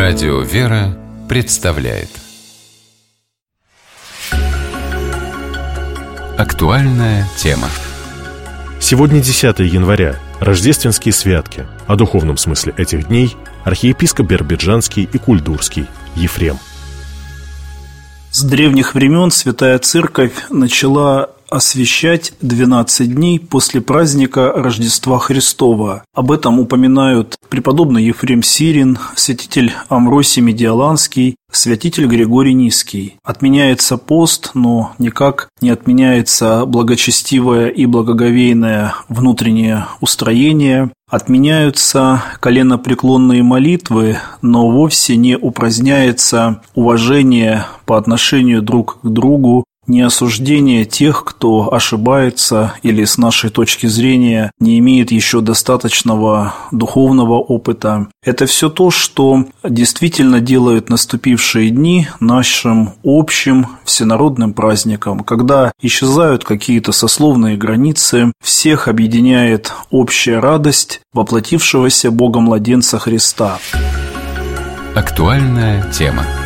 Радио «Вера» представляет актуальная тема. Сегодня 10 января, рождественские святки. О духовном смысле этих дней архиепископ Биробиджанский и Кульдурский Ефрем. С древних времен Святая Церковь начала освящать 12 дней после праздника Рождества Христова. Об этом упоминают преподобный Ефрем Сирин, святитель Амвросий Медиаланский, святитель Григорий Низкий. Отменяется пост, но никак не отменяется благочестивое и благоговейное внутреннее устроение. Отменяются коленопреклонные молитвы, но вовсе не упраздняется уважение по отношению друг к другу, не осуждение тех, кто ошибается или с нашей точки зрения не имеет еще достаточного духовного опыта. Это все то, что действительно делает наступившие дни нашим общим всенародным праздником, когда исчезают какие-то сословные границы, всех объединяет общая радость воплотившегося Бога-младенца Христа. Актуальная тема.